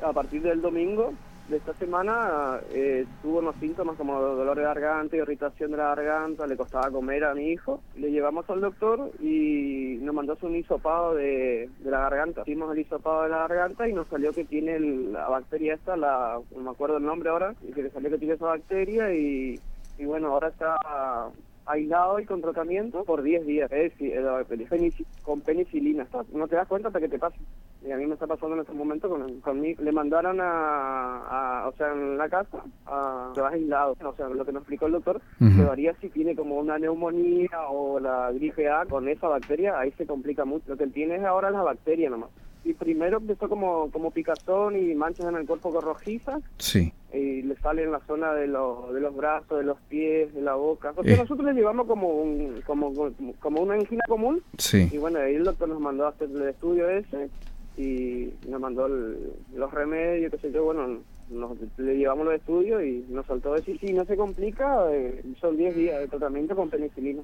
a partir del domingo de esta semana tuvo unos síntomas como dolor de garganta, irritación de la garganta, le costaba comer a mi hijo. Le llevamos al doctor y nos mandó un hisopado de la garganta. Hicimos el hisopado de la garganta y nos salió que tiene la bacteria esta, no me acuerdo el nombre ahora, y que le salió que tiene esa bacteria y bueno, ahora está aislado y con tratamiento por 10 días, con penicilina. No te das cuenta hasta que te pasa. Y a mí me está pasando en este momento conmigo. Le mandaron o sea, en la casa, te vas aislado. O sea, lo que nos explicó el doctor, que varía si tiene como una neumonía o la gripe A con esa bacteria, ahí se complica mucho. Lo que él tiene es ahora la bacteria nomás. Y primero empezó como picazón y manchas en el cuerpo rojizas. Sí. Y le sale en la zona de los brazos, de los pies, de la boca. O sea, nosotros le llevamos como una angina común. Sí. Y bueno, ahí el doctor nos mandó a hacer el estudio ese y nos mandó los remedios, qué sé yo. Bueno, le llevamos los estudios y nos soltó decir, si no se complica, son 10 días de tratamiento con penicilina.